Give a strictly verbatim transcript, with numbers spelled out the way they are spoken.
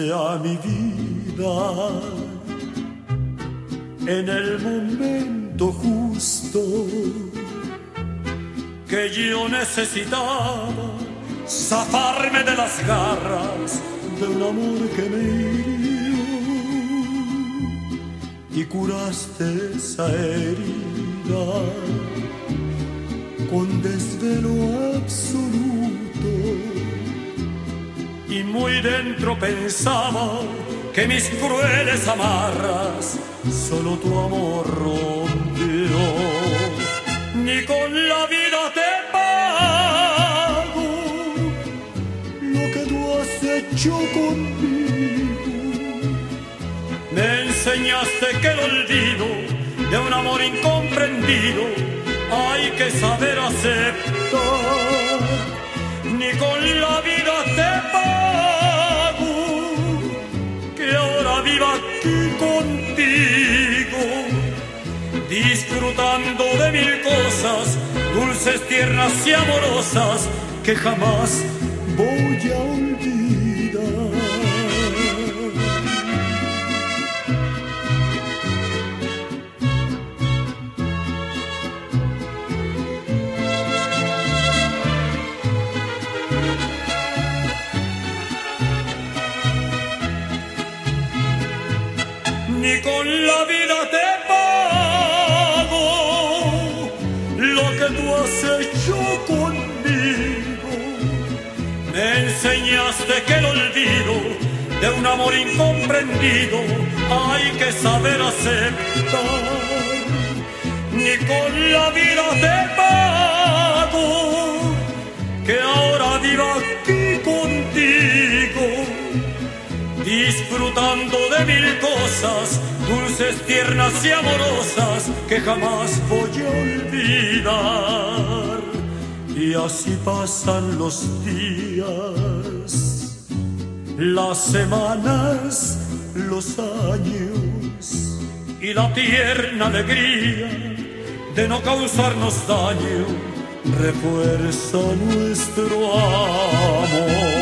a mi vida en el momento justo que yo necesitaba zafarme de las garras de un amor que me hirió, y curaste esa herida con desvelo absoluto, y muy dentro pensaba que mis crueles amarras solo tu amor rompió. Ni con la vida te pago lo que tú has hecho conmigo. Me enseñaste que el olvido de un amor incomprendido hay que saber aceptar. Ni con la vida te pago que ahora viva aquí contigo, disfrutando de mil cosas dulces, tiernas y amorosas que jamás voy a olvidar. Ni con la vida te pago lo que tú has hecho conmigo. Me enseñaste que el olvido de un amor incomprendido hay que saber aceptar. Ni con la vida te pago que ahora viva aquí contigo, disfrutando de mil cosas dulces, tiernas y amorosas que jamás voy a olvidar. Y así pasan los días, las semanas, los años, y la tierna alegría de no causarnos daño refuerza nuestro amor.